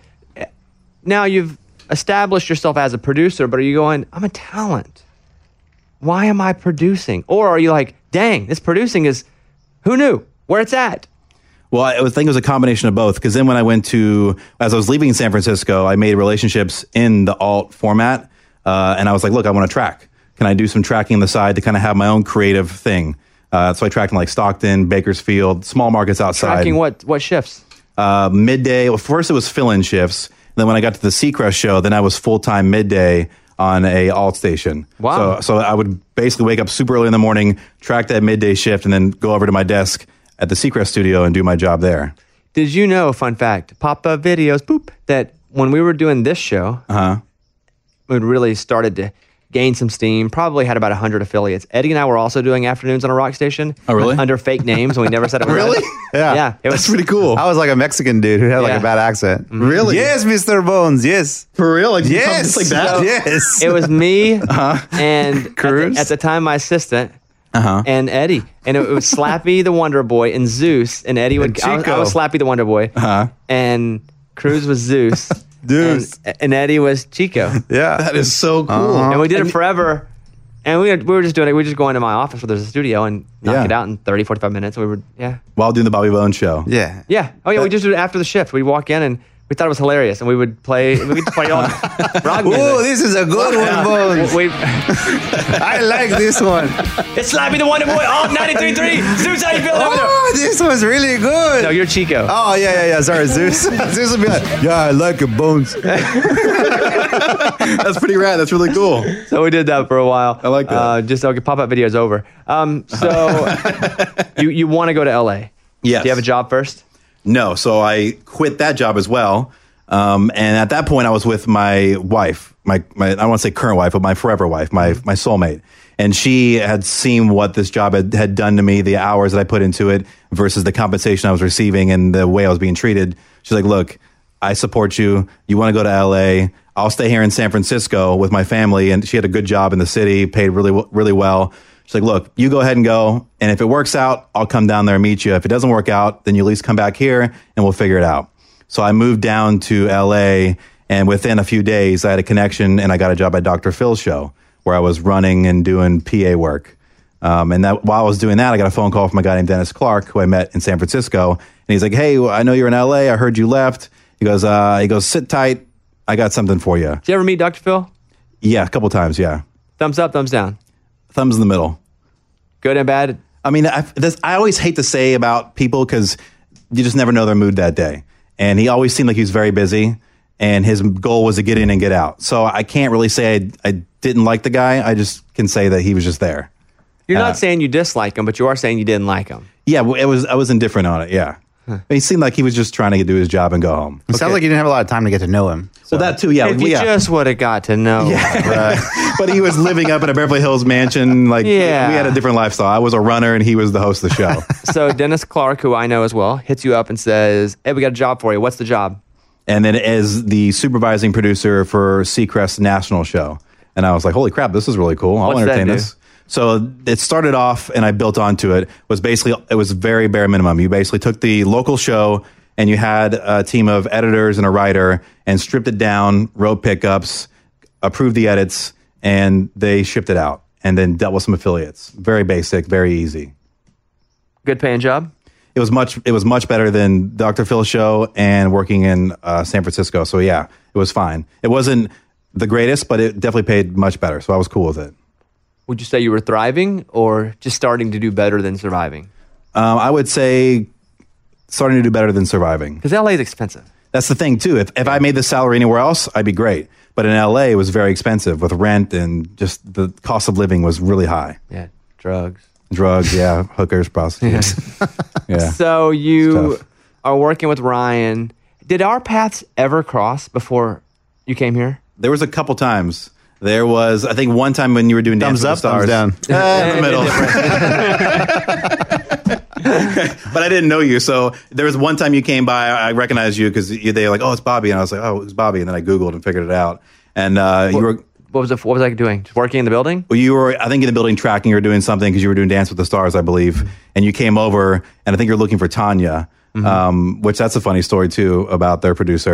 Now you've established yourself as a producer, but are you going, I'm a talent. Why am I producing? Or are you like, dang, this producing is, who knew where it's at? Well, I would think it was a combination of both, because then when I went to, as I was leaving San Francisco, I made relationships in the alt format, uh, and I was like, look, I want to track. Can I do some tracking on the side to kind of have my own creative thing? Uh, so I tracked in like Stockton, Bakersfield, small markets outside. Tracking what what shifts? Uh, midday. Well, first it was fill-in shifts. And then when I got to the Seacrest show, then I was full-time midday on a alt station. Wow. So, so I would basically wake up super early in the morning, track that midday shift, and then go over to my desk at the Seacrest studio and do my job there. Did you know, fun fact, pop-up videos, boop, that when we were doing this show, Uh-huh. it really started to gain some steam, probably had about one hundred affiliates. Eddie and I were also doing afternoons on a rock station. Oh, really? Under fake names, and we never said it was Really? us. Yeah. Yeah. It was That's pretty cool. I was like a Mexican dude who had like Yeah. a bad accent. Really? Yes, Mister Bones. Yes. For real? Like, Yes. just like that? Yes. It was me and at Cruz? the, at the time my assistant Uh-huh. and Eddie, and it was Slappy the Wonder Boy and Zeus, and Eddie would. And I, was, I Chico. was Slappy the Wonder Boy, Uh-huh. and Cruz was Zeus, Zeus. and, and Eddie was Chico, Yeah. That is so cool. and we did it forever. And we, we were just doing it. We were just going to my office where there's a studio and knock Yeah. it out in thirty, forty-five minutes. We were, yeah. While doing the Bobby Bones show. Yeah. Yeah. Oh, yeah. We just did it after the shift. We'd walk in and we thought it was hilarious. And we would play, we would play all rock music. Oh, this is a good one, Bones. We, I like this one. it's Slappy the Wonder Boy, all ninety-three point three. Zeus, how you feeling over there? Oh, this was really good. No, you're Chico. Oh, yeah, yeah, yeah. Sorry, Zeus. Zeus would be like, yeah, I like it, Bones. That's pretty rad. That's really cool. So we did that for a while. I like that. Uh, just so I could pop up videos over. Um, so you you want to go to L A? Yes. Do you have a job first? No, so I quit that job as well. Um, and at that point, I was with my wife, my, my I don't want to say current wife, but my forever wife, my my soulmate. And she had seen what this job had, had done to me, the hours that I put into it versus the compensation I was receiving and the way I was being treated. She's like, look, I support you. You want to go to L A? I'll stay here in San Francisco with my family. And she had a good job in the city, paid really, really well. She's like, look, you go ahead and go. And if it works out, I'll come down there and meet you. If it doesn't work out, then you at least come back here and we'll figure it out. So I moved down to L A, and within a few days, I had a connection and I got a job at Doctor Phil's show where I was running and doing P A work. Um, and that while I was doing that, I got a phone call from a guy named Dennis Clark, who I met in San Francisco. And he's like, hey, I know you're in L A. I heard you left. He goes, uh, he goes, sit tight. I got something for you. Did you ever meet Doctor Phil? Yeah, a couple times, yeah. Thumbs up, thumbs down. Thumbs in the middle. Good and bad? I mean, I, this, I always hate to say about people because you just never know their mood that day. And he always seemed like he was very busy, and his goal was to get in and get out. So I can't really say I, I didn't like the guy. I just can say that he was just there. You're Uh, not saying you dislike him, but you are saying you didn't like him. Yeah, well, it was. I was indifferent on it. Yeah, he seemed like he was just trying to do his job and go home. It sounds like you didn't have a lot of time to get to know him. Well, that too. Yeah, If you yeah. just would have got to know. But he was living up in a Beverly Hills mansion. Like, Yeah. we had a different lifestyle. I was a runner, and he was the host of the show. So Dennis Clark, who I know as well, hits you up and says, hey, we got a job for you. What's the job? And then as the supervising producer for Seacrest National Show. And I was like, holy crap, this is really cool. I'll What's that entertain do? this. So it started off, and I built onto it, was basically, it was very bare minimum. You basically took the local show, and you had a team of editors and a writer, and stripped it down, wrote pickups, approved the edits, and they shipped it out, and then dealt with some affiliates. Very basic, very easy. Good paying job? It was much. It was much better than Doctor Phil's show and working in uh, San Francisco. So yeah, it was fine. It wasn't the greatest, but it definitely paid much better. So I was cool with it. Would you say you were thriving or just starting to do better than surviving? Um, I would say starting to do better than surviving. Because L A is expensive. That's the thing too. If if I made the salary anywhere else, I'd be great. But in L A, it was very expensive with rent and just the cost of living was really high. Yeah, drugs. Drugs, yeah, hookers, prostitutes. Yeah. So you It's tough. are working with Ryan. Did our paths ever cross before you came here? There was a couple times. There was, I think, one time when you were doing Dance Thumbs with up, the thumbs Stars. down. Eh, in the middle. But I didn't know you. So there was one time you came by, I recognized you because they were like, oh, it's Bobby. And I was like, oh, it's Bobby. And then I Googled and figured it out. And uh, you were, What was it? What was I doing? Just working in the building? well, you were, I think, in the building tracking. You were doing something because you were doing Dance with the Stars, I believe. And you came over, and I think you're looking for Tanya, um, which that's a funny story, too, about their producer.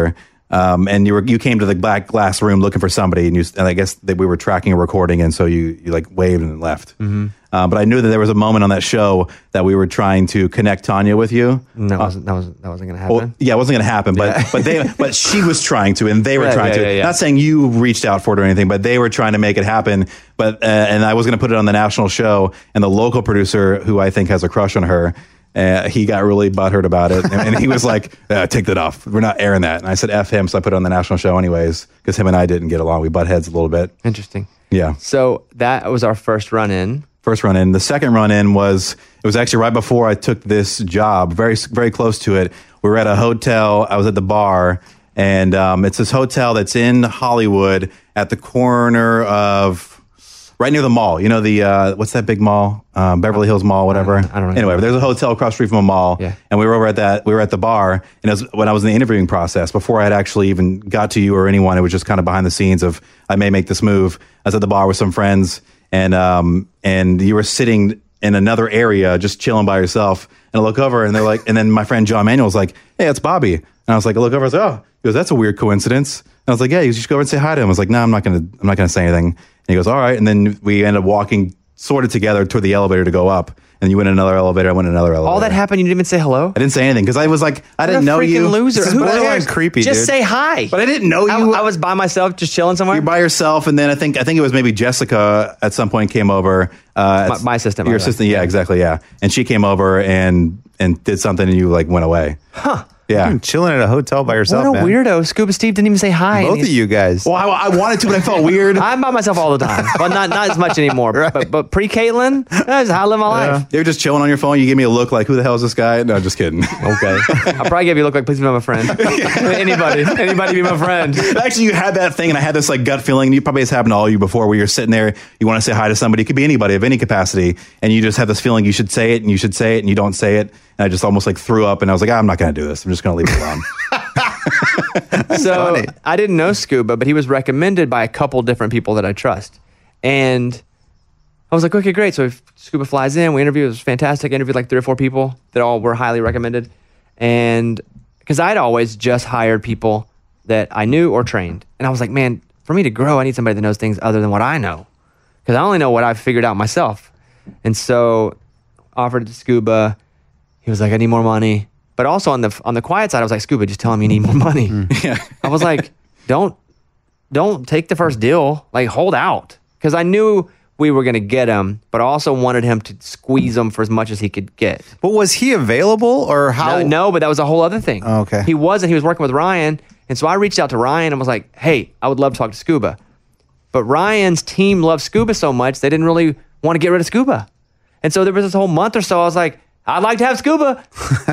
Um, and you were you came to the black glass room looking for somebody, and you and I guess that we were tracking a recording, and so you you like waved and left. Mm-hmm. Uh, but I knew that there was a moment on that show that we were trying to connect Tanya with you. And that wasn't that wasn't that wasn't going to happen. Well, yeah, it wasn't going to happen, but but they but she was trying to, and they were Yeah, trying yeah, to. yeah, yeah. Not saying you reached out for it or anything, but they were trying to make it happen. But uh, and I was going to put it on the national show, and the local producer, who I think has a crush on her. Uh, he got really butthurt about it, and, and he was like, uh, "Take that off. We're not airing that." And I said, "F him," so I put it on the national show anyways, because him and I didn't get along. We butt heads a little bit. Interesting. Yeah. So that was our first run in. First run in. The second run in was it was actually right before I took this job. Very very close to it. We were at a hotel. I was at the bar, and um, it's this hotel that's in Hollywood at the corner of. Right near the mall, you know the uh, what's that big mall, um, Beverly Hills Mall, whatever. I don't, I don't know. Anyway, there's a hotel across the street from a mall, Yeah. and we were over at that. We were at the bar, and it was when I was in the interviewing process before I had actually even got to you or anyone. It was just kind of behind the scenes of I may make this move. I was at the bar with some friends, and um, and you were sitting in another area just chilling by yourself. And I look over, and they're like, and then my friend John Manuel was like, "Hey, it's Bobby." And I was like, I look over, I was like, "Oh," he goes, "That's a weird coincidence." And I was like, "Yeah, you should go over and say hi to him." I was like, "No, nah, I'm not gonna, I'm not gonna say anything." And he goes, "All right." And then we ended up walking sort of together toward the elevator to go up. And you went in another elevator. I went in another elevator. All that happened. You didn't even say hello. I didn't say anything because I was like, I didn't What a know freaking you. loser. This is Who borderline cares? creepy, Just dude. say hi. But I didn't know you. I, I was by myself, just chilling somewhere. You're by yourself, and then I think I think it was maybe Jessica at some point came over. Uh, My- my assistant, by Your the way. assistant, yeah, exactly, yeah. And she came over and and did something, and you like went away. Huh? Yeah. You're chilling at a hotel by yourself, What a man. weirdo. Scuba Steve didn't even say hi. Both And of he- you guys. Well, I, I wanted to, but I felt weird. I'm by myself all the time. Well, not not as much anymore. Right. But but pre Caitlin, that's how I live my life. You were just chilling on your phone. You gave me a look like, "Who the hell is this guy?" No, just kidding. Okay. I'll probably give you a look like, please be my friend. anybody, anybody be my friend. Actually, you had that thing, and I had this like gut feeling. And you probably has happened to all of you before, where you're sitting there, you want to say hi to somebody. It could be anybody of any capacity, and you just have this feeling you should say it, and you should say it, and you don't say it. And I just almost like threw up, and I was like, "Ah, I'm not going to do this. I'm just going to leave it alone." So funny. I didn't know Scuba, but he was recommended by a couple different people that I trust. And I was like, okay, great. So if Scuba flies in, we interview. It was fantastic. I interviewed like three or four people that all were highly recommended. And because I'd always just hired people that I knew or trained. And I was like, man, for me to grow, I need somebody that knows things other than what I know. Because I only know what I've figured out myself. And so offered it to Scuba. He was like, I need more money. But also on the on the quiet side, I was like, Scuba, just tell him you need more money. Yeah. I was like, don't don't take the first deal. Like, hold out. Because I knew we were going to get him, but I also wanted him to squeeze him for as much as he could get. But was he available or how? No, no, but that was a whole other thing. Oh, okay. He wasn't. He was working with Ryan. And so I reached out to Ryan and was like, hey, I would love to talk to Scuba. But Ryan's team loved Scuba so much, they didn't really want to get rid of Scuba. And so there was this whole month or so, I was like, I'd like to have Scuba.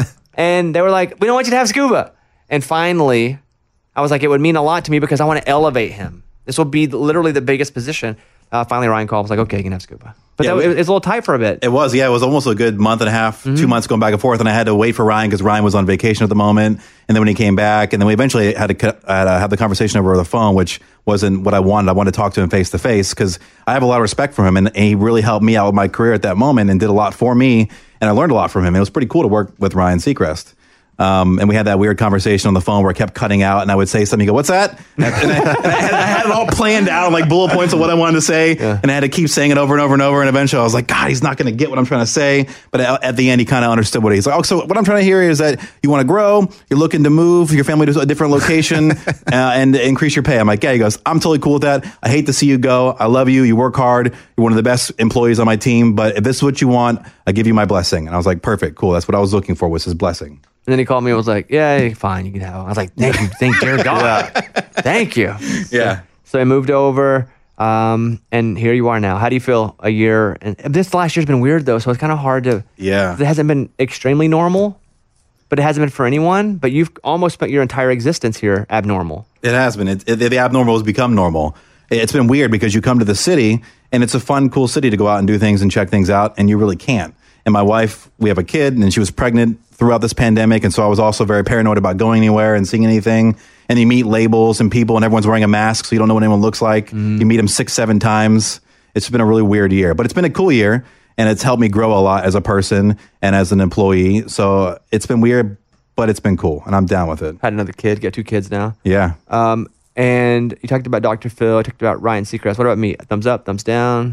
And they were like, we don't want you to have Scuba. And finally, I was like, it would mean a lot to me because I want to elevate him. This will be literally the biggest position. Uh, finally, Ryan called. I was like, okay, you can have Scuba. But Yeah, that, we- it, it was a little tight for a bit. It was, yeah. It was almost a good month and a half, two months going back and forth, and I had to wait for Ryan because Ryan was on vacation at the moment. And then when he came back, and then we eventually had to cut- had to have the conversation over the phone, which wasn't what I wanted. I wanted to talk to him face to face because I have a lot of respect for him, and, and he really helped me out with my career at that moment and did a lot for me, and I learned a lot from him. It was pretty cool to work with Ryan Seacrest. Um, and we had that weird conversation on the phone where I kept cutting out, and I would say something. You go, "What's that?" And, I, and, I, and I, had, I had it all planned out, like bullet points of what I wanted to say, and I had to keep saying it over and over and over. And eventually, I was like, "God, he's not going to get what I'm trying to say." But at, at the end, he kind of understood what he's like. Oh, so what I'm trying to hear is that you want to grow, you're looking to move your family to a different location, uh, and increase your pay. I'm like, "Yeah." He goes, "I'm totally cool with that. I hate to see you go. I love you. You work hard. You're one of the best employees on my team. But if this is what you want, I give you my blessing." And I was like, "Perfect, cool. That's what I was looking for. Was his blessing." And then he called me and was like, yeah, fine, you can have him. I was like, thank you, thank dear God. Thank you. Yeah. So I moved over, um, and here you are now. How do you feel a year? And this last year's been weird, though, so it's kind of hard to... Yeah. It hasn't been extremely normal, but it hasn't been for anyone. But you've almost spent your entire existence here abnormal. It has been. It, it, the abnormal has become normal. It's been weird because you come to the city, and it's a fun, cool city to go out and do things and check things out, and you really can't. And my wife, we have a kid, and she was pregnant throughout this pandemic, and so I was also very paranoid about going anywhere and seeing anything. And you meet labels and people, and everyone's wearing a mask, so you don't know what anyone looks like. Mm. You meet them six, seven times. It's been a really weird year, but it's been a cool year, and it's helped me grow a lot as a person and as an employee. So it's been weird, but it's been cool, and I'm down with it. Had another kid, got two kids now. Yeah. Um, and you talked about Doctor Phil. I talked about Ryan Seacrest. What about me? Thumbs up, thumbs down?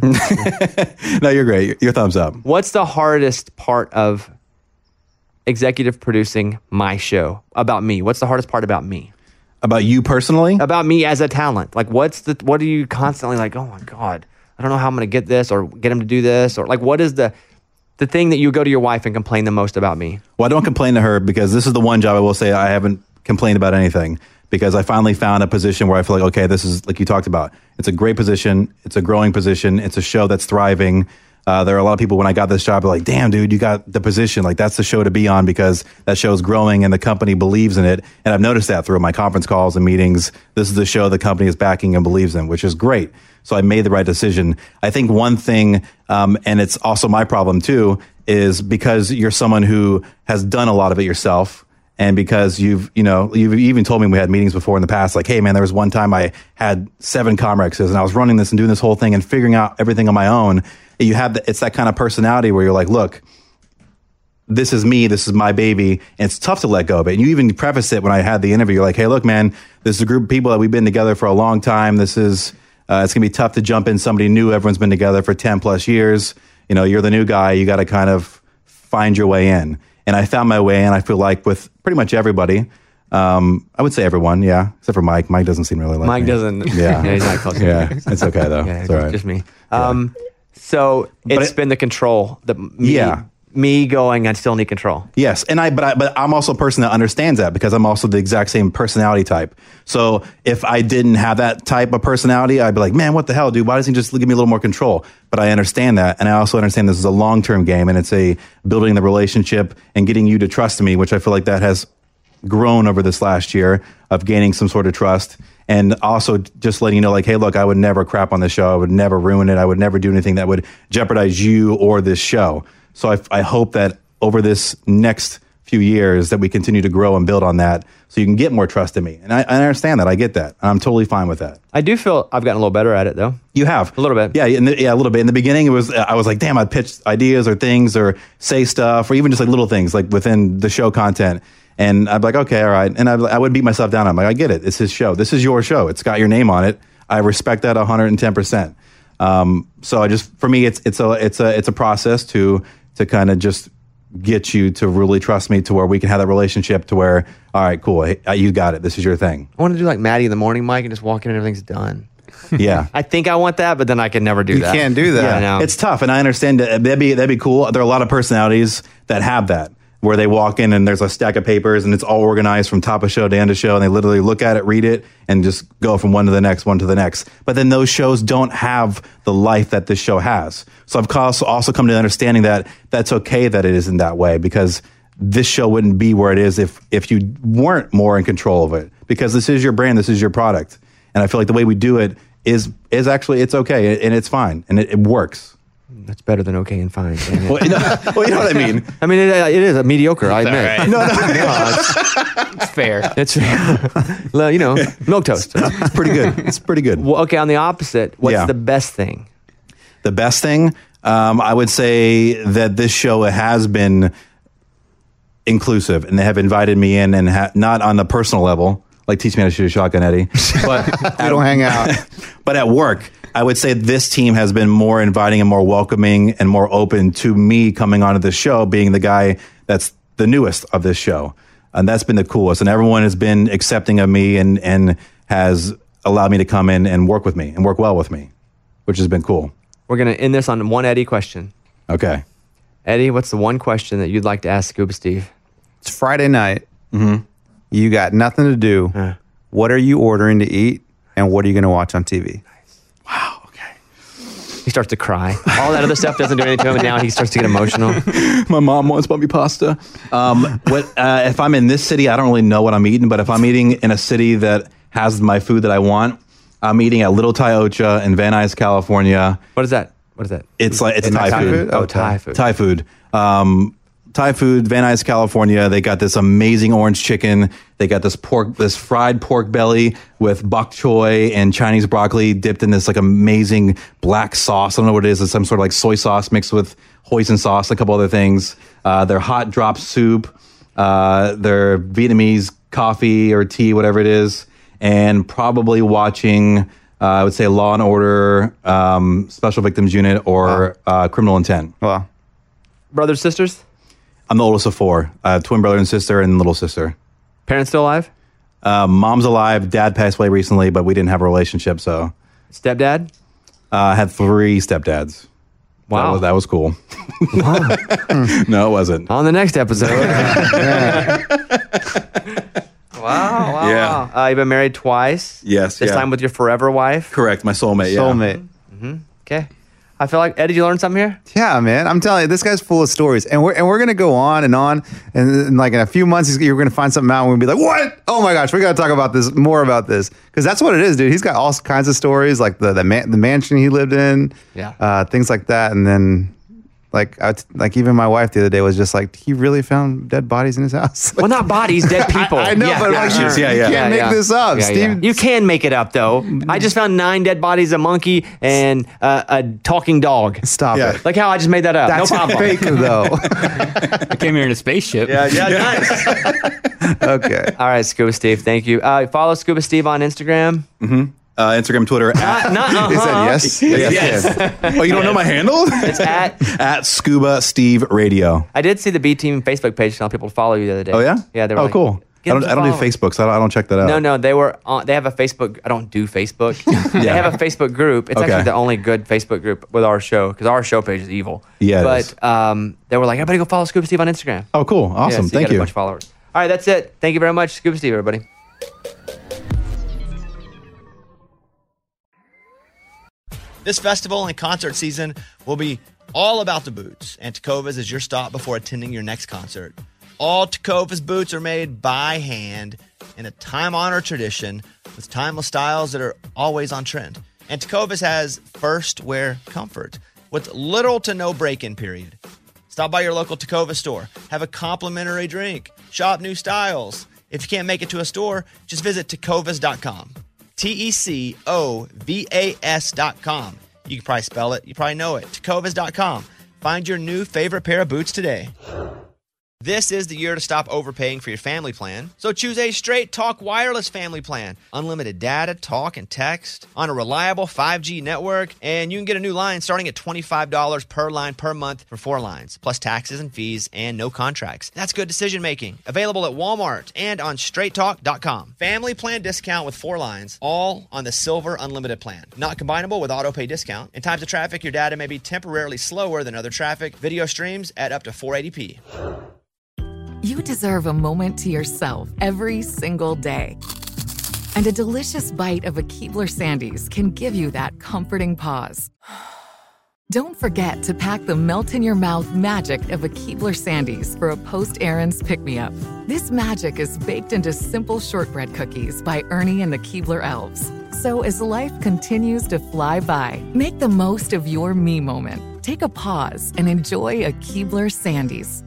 No, you're great. Your, your thumbs up. What's the hardest part of executive producing my show? About me. What's the hardest part about me? About you personally? About me as a talent. Like, what's the, what are you constantly like, oh my God, I don't know how I'm going to get this or get him to do this? Or like, what is the, the thing that you go to your wife and complain the most about me? Well, I don't complain to her because this is the one job I will say I haven't complained about anything, because I finally found a position where I feel like, okay, this is like you talked about. It's a great position. It's a growing position. It's a show that's thriving. Uh, there are a lot of people when I got this job are like, damn, dude, you got the position. Like, that's the show to be on because that show is growing and the company believes in it. And I've noticed that through my conference calls and meetings. This is the show the company is backing and believes in, which is great. So I made the right decision. I think one thing, um, and it's also my problem too, is because you're someone who has done a lot of it yourself. And because you've, you know, you've even told me we had meetings before in the past, like, hey, man, there was one time I had seven Comrexes and I was running this and doing this whole thing and figuring out everything on my own. You have the, it's that kind of personality where you're like, look, this is me, this is my baby, and it's tough to let go of it. And you even preface it when I had the interview. You're like, hey, look, man, this is a group of people that we've been together for a long time. This is, uh, it's going to be tough to jump in somebody new. Everyone's been together for ten plus years. You know, you're the new guy. You got to kind of find your way in. And I found my way in, I feel like, with pretty much everybody. Um, I would say everyone, yeah, except for Mike. Mike doesn't seem really like Mike me. doesn't. Yeah. Yeah, he's not close. Yeah, it's okay, though. Yeah, it's all right. just me. Um, so it's it- been the control. The me, Yeah. me going, I still need control. Yes, and I but I but I'm also a person that understands that because I'm also the exact same personality type. So if I didn't have that type of personality, I'd be like, man, what the hell, dude? Why doesn't he just give me a little more control? But I understand that, and I also understand this is a long term game, and it's a building the relationship and getting you to trust me, which I feel like that has grown over this last year of gaining some sort of trust. And also just letting you know, like, hey, look, I would never crap on the show. I would never ruin it. I would never do anything that would jeopardize you or this show. So I, I hope that over this next few years that we continue to grow and build on that so you can get more trust in me. And I, I understand that. I get that. I'm totally fine with that. I do feel I've gotten a little better at it, though. You have. A little bit. Yeah, in the, yeah, a little bit. In the beginning, it was I was like, damn, I'd pitch ideas or things or say stuff or even just like little things like within the show content. And I'd be like, okay, all right. And I, I would beat myself down. I'm like, I get it. It's his show. This is your show. It's got your name on it. I respect that one hundred ten percent. Um, so I just, for me, it's it's a it's a it's a process to to kind of just get you to really trust me to where we can have that relationship to where, all right, cool, hey, you got it. This is your thing. I want to do like Maddie in the morning, Mike, and just walk in and everything's done. Yeah. I think I want that, but then I can never do You that. can't do that. Yeah, I know. It's tough, and I understand that. That'd be that'd be cool. There are a lot of personalities that have that, where they walk in and there's a stack of papers and it's all organized from top of show to end of show, and they literally look at it, read it, and just go from one to the next, one to the next. But then those shows don't have the life that this show has. So I've also also come to the understanding that that's okay that it isn't that way, because this show wouldn't be where it is if if you weren't more in control of it. Because this is your brand, this is your product, and I feel like the way we do it is is actually it's okay and it's fine and it, it works. That's better than okay and fine. Dang it. Well, you know, well, you know what I mean. I mean, it, it is a mediocre. I admit. right. No, no, no, it's, it's fair. It's fair. Well, you know, milk toast. It's pretty good. It's pretty good. Well, okay, on the opposite, what's Yeah. the best thing? The best thing, um, I would say that this show has been inclusive, and they have invited me in, and ha- not on the personal level, like teach me how to shoot a shotgun, Eddie, but We don't hang out. but at work, I would say this team has been more inviting and more welcoming and more open to me coming onto the show, being the guy that's the newest of this show. And that's been the coolest. And everyone has been accepting of me and, and has allowed me to come in and work with me and work well with me, which has been cool. We're going to end this on one Eddie question. Okay. Eddie, what's the one question that you'd like to ask Scuba Steve? It's Friday night. Mm-hmm. You got nothing to do. Uh. What are you ordering to eat, and what are you going to watch on T V? Wow, okay. He starts to cry. All that other stuff doesn't do anything to him, and now he starts to get emotional. My mom wants bumpy pasta. Um, what, uh, if I'm in this city, I don't really know what I'm eating, but if I'm eating in a city that has my food that I want, I'm eating at Little Thai Ocha in Van Nuys, California. What is that? What is that? It's like it's Isn't Thai, that Thai food. food? Oh, Oh, Thai food. Thai food. Um, Thai food, Van Nuys, California. They got this amazing orange chicken. They got this pork, this fried pork belly with bok choy and Chinese broccoli dipped in this like amazing black sauce. I don't know what it is. It's some sort of like soy sauce mixed with hoisin sauce, a couple other things. Uh, their hot drop soup. uh, their Vietnamese coffee or tea, whatever it is, and probably watching, uh, I would say, Law and Order, um, Special Victims Unit, or uh, Criminal Intent. Well, Brothers, sisters? I'm the oldest of four. Uh, twin brother and sister and little sister. Parents still alive? Uh, mom's alive. Dad passed away recently, but we didn't have a relationship, so... Stepdad? Uh, I had three stepdads. Wow. That was, that was cool. No, it wasn't. On the next episode. Wow, wow, Yeah. wow. Uh, you've been married twice. Yes, This yeah. time with your forever wife. Correct, my soulmate, yeah. soulmate. Okay. I feel like, Ed, did you learn something here? Yeah, man. I'm telling you, this guy's full of stories, and we're and we're gonna go on and on, and, and like in a few months, he's, you're gonna find something out, and we'll be like, "What? Oh my gosh, we gotta talk about this more about this," because that's what it is, dude. He's got all kinds of stories, like the the, man, the mansion he lived in, Yeah. uh, things like that, and then. Like, I, like even my wife the other day was just like, he really found dead bodies in his house. Well, not bodies, dead people. I, I know, Yeah, but yeah, like, sure. you, yeah, you yeah. can't Yeah, make yeah. this up, Yeah, Steve. yeah. You can make it up, though. I just found nine dead bodies, a monkey, and uh, a talking dog. Stop Yeah. it. Like how I just made that up. That's no problem. fake, though. I came here in a spaceship. Yeah, yeah, nice. Okay. All right, Scuba Steve, thank you. Uh, follow Scuba Steve on Instagram. Uh, Instagram, Twitter, at, Not, uh-huh. He said yes. yes, yes. Oh, you don't know my handle? It's at. At Scuba Steve Radio. I did see the B Team Facebook page telling people to follow you the other day. Oh, yeah? Yeah, they were Oh, like, cool. I "Get don't, them I don't do following." Facebook, so I don't, I don't check that out. No, no, they were on. They have a Facebook. I don't do Facebook. They Yeah. have a Facebook group. It's Okay. actually the only good Facebook group with our show because our show page is evil. Yeah, it but is. um, they were like, everybody go follow Scuba Steve on Instagram. Oh, cool. Yeah, Awesome. so Thank got you. A bunch of followers. All right, that's it. Thank you very much, Scuba Steve, everybody. This festival and concert season will be all about the boots, and Tecovas is your stop before attending your next concert. All Tecovas boots are made by hand in a time-honored tradition with timeless styles that are always on trend. And Tecovas has first wear comfort with little to no break-in period. Stop by your local Tecovas store, have a complimentary drink, shop new styles. If you can't make it to a store, just visit tecovas dot com. T E C O V A S dot com. You can probably spell it. You probably know it. tecovas dot com. Find your new favorite pair of boots today. This is the year to stop overpaying for your family plan. So choose a Straight Talk Wireless family plan. Unlimited data, talk, and text on a reliable five G network. And you can get a new line starting at twenty-five dollars per line per month for four lines, plus taxes and fees and no contracts. That's good decision making. Available at Walmart and on straight talk dot com. Family plan discount with four lines, all on the Silver Unlimited plan. Not combinable with auto pay discount. In times of traffic, your data may be temporarily slower than other traffic. Video streams at up to four eighty p. You deserve a moment to yourself every single day. And a delicious bite of a Keebler Sandies can give you that comforting pause. Don't forget to pack the melt-in-your-mouth magic of a Keebler Sandies for a post-errands pick-me-up. This magic is baked into simple shortbread cookies by Ernie and the Keebler Elves. So as life continues to fly by, make the most of your me moment. Take a pause and enjoy a Keebler Sandies.